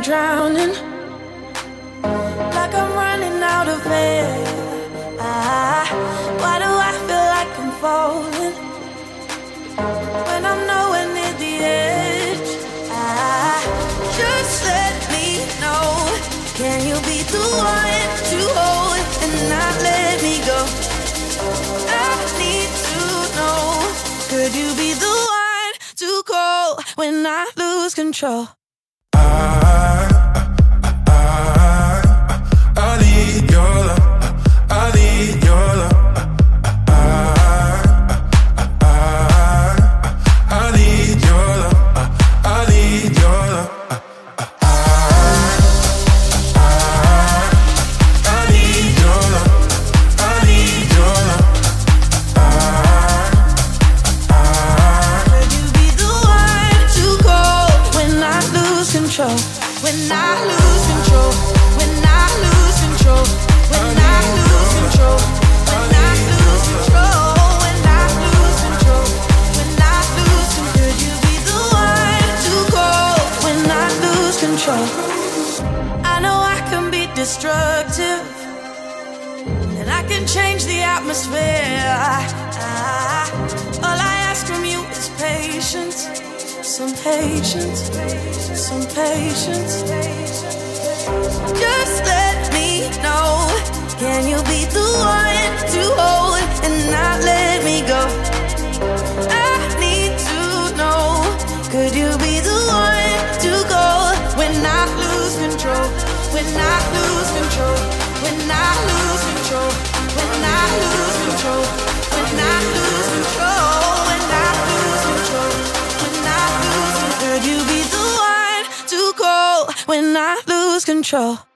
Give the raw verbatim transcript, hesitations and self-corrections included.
drowning, like I'm running out of air. Ah, why do I feel like I'm falling when I'm nowhere near the edge? Ah, just let me know. Can you be the one to hold and not let me go? I need to know. Could you be the one to call when I lose control? I need your love, I need your love. I need your love, I need your love. I need your love, I need your love. Could you be the one to call when I lose control? When I lose control, when I lose control, when I lose control, when I lose control, when I lose control, when I lose control. Could you be the one to call when I lose control? I know I can be destructive, and I can change the atmosphere. Ah, all I ask from you is patience, some patience, some patience. Just let me know. Can you be the one to hold and not let me go? I need to know. Could you be the one to go when I lose control? When I lose control? When I lose control? When I lose control? When I lose control? When I lose control? When I lose control? Could you be the one to go when I lose control?